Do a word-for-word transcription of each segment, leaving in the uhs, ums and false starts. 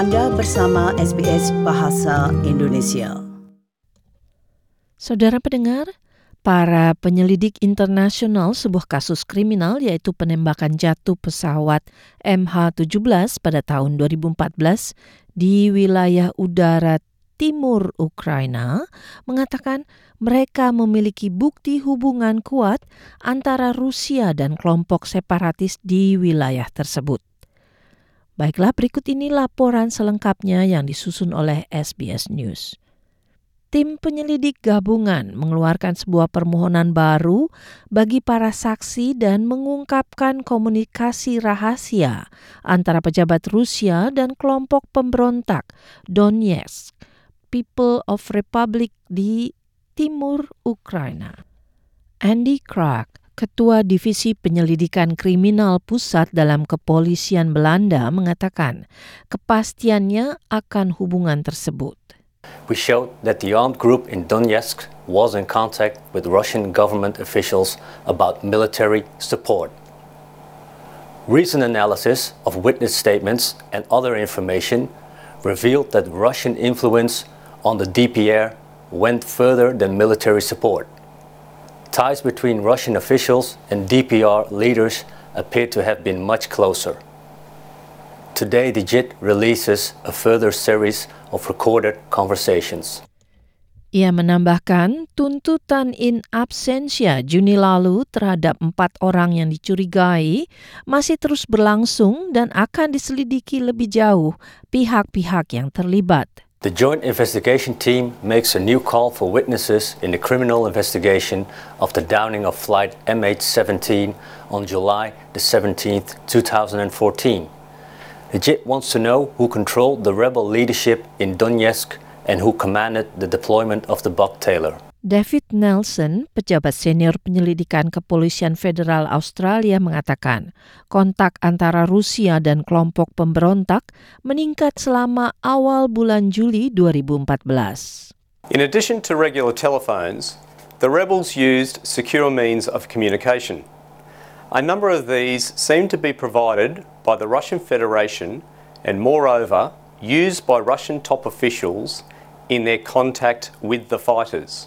Anda bersama S B S Bahasa Indonesia. Saudara pendengar, para penyelidik internasional sebuah kasus kriminal yaitu penembakan jatuh pesawat M H tujuh belas pada tahun dua ribu empat belas di wilayah udara timur Ukraina mengatakan mereka memiliki bukti hubungan kuat antara Rusia dan kelompok separatis di wilayah tersebut. Baiklah, berikut ini laporan selengkapnya yang disusun oleh S B S News. Tim penyelidik gabungan mengeluarkan sebuah permohonan baru bagi para saksi dan mengungkapkan komunikasi rahasia antara pejabat Rusia dan kelompok pemberontak Donetsk, People of Republic di timur Ukraina. Andy Krag, Ketua Divisi Penyelidikan Kriminal Pusat dalam Kepolisian Belanda, mengatakan kepastiannya akan hubungan tersebut. We showed that the armed group in Donetsk was in contact with Russian government officials about military support. Recent analysis of witness statements and other information revealed that Russian influence on the D P R went further than military support. Ties between Russian officials and D P R leaders appear to have been much closer. Today, the J I T releases a further series of recorded conversations. Ia menambahkan tuntutan in absentia Juni lalu terhadap empat orang yang dicurigai masih terus berlangsung dan akan diselidiki lebih jauh pihak-pihak yang terlibat. The Joint Investigation Team makes a new call for witnesses in the criminal investigation of the downing of flight M H seventeen on July the seventeenth, twenty fourteen. The J I T wants to know who controlled the rebel leadership in Donetsk and who commanded the deployment of the Buk-Tailor. David Nelson, pejabat senior penyelidikan Kepolisian Federal Australia, mengatakan kontak antara Rusia dan kelompok pemberontak meningkat selama awal bulan Juli dua ribu empat belas. In addition to regular telephones, the rebels used secure means of communication. A number of these seem to be provided by the Russian Federation and, moreover, used by Russian top officials in their contact with the fighters.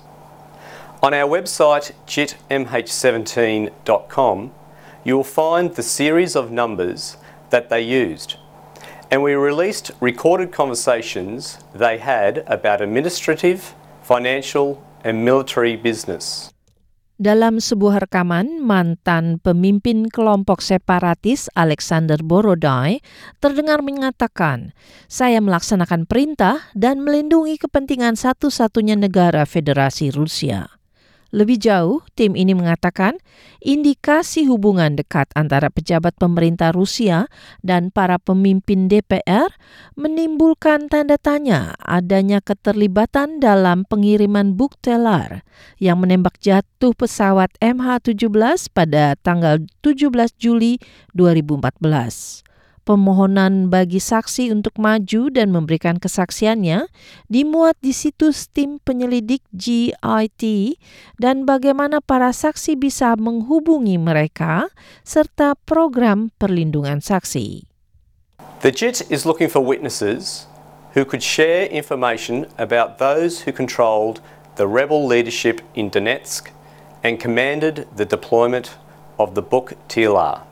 On our website j i t m h seventeen dot com, you will find the series of numbers that they used, and we released recorded conversations they had about administrative, financial, and military business. Dalam sebuah rekaman, mantan pemimpin kelompok separatis Alexander Borodai terdengar mengatakan, "Saya melaksanakan perintah dan melindungi kepentingan satu-satunya negara Federasi Rusia." Lebih jauh, tim ini mengatakan indikasi hubungan dekat antara pejabat pemerintah Rusia dan para pemimpin D P R menimbulkan tanda tanya adanya keterlibatan dalam pengiriman Buk-Tailor yang menembak jatuh pesawat M H tujuh belas pada tanggal tujuh belas Juli dua ribu empat belas. Permohonan bagi saksi untuk maju dan memberikan kesaksiannya dimuat di situs tim penyelidik J I T dan bagaimana para saksi bisa menghubungi mereka serta program perlindungan saksi. The J I T is looking for witnesses who could share information about those who controlled the rebel leadership in Donetsk and commanded the deployment of the Buk-Tailor.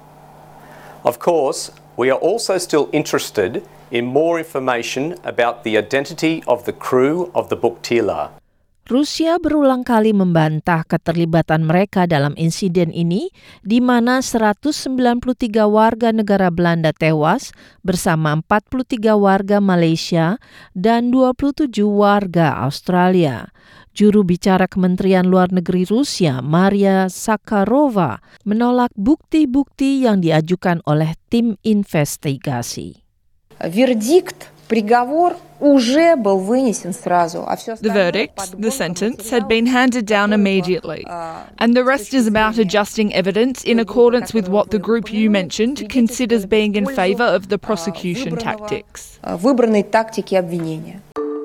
Of course, we are also still interested in more information about the identity of the crew of the Buk-Tailor. Rusia berulang kali membantah keterlibatan mereka dalam insiden ini, di mana seratus sembilan puluh tiga warga negara Belanda tewas bersama empat puluh tiga warga Malaysia dan dua puluh tujuh warga Australia. Juru bicara Kementerian Luar Negeri Rusia, Maria Zakharova, menolak bukti-bukti yang diajukan oleh tim investigasi. Verdict, приговор уже был вынесен сразу. The verdict, the sentence, had been handed down immediately, and the rest is about adjusting evidence in accordance with what the group you mentioned considers being in favour of the prosecution tactics. Выбранной тактики обвинения.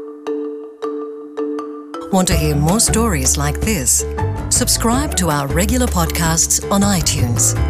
Want to hear more stories like this? Subscribe to our regular podcasts on iTunes.